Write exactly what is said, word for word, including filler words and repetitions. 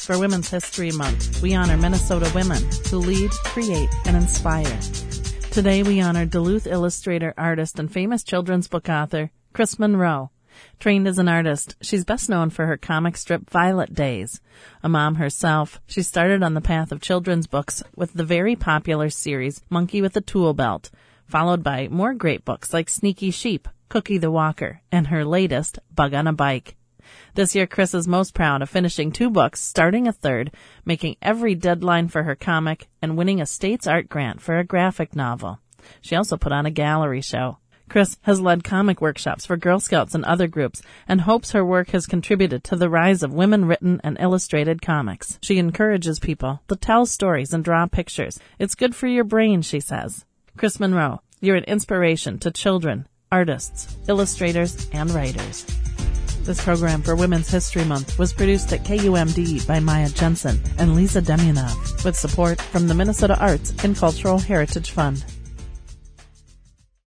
For Women's History Month, we honor Minnesota women who lead, create, and inspire. Today we honor Duluth illustrator, artist, and famous children's book author, Chris Monroe. Trained as an artist, she's best known for her comic strip Violet Days. A mom herself, she started on the path of children's books with the very popular series Monkey with a Tool Belt, followed by more great books like Sneaky Sheep, Cookie the Walker, and her latest, Bug on a Bike. This year, Chris is most proud of finishing two books, starting a third, making every deadline for her comic, and winning a state's art grant for a graphic novel. She also put on a gallery show. Chris has led comic workshops for Girl Scouts and other groups and hopes her work has contributed to the rise of women-written and illustrated comics. She encourages people to tell stories and draw pictures. It's good for your brain, she says. Chris Monroe, you're an inspiration to children, artists, illustrators, and writers. This program for Women's History Month was produced at K U M D by Maya Jensen and Lisa Demyanov, with support from the Minnesota Arts and Cultural Heritage Fund.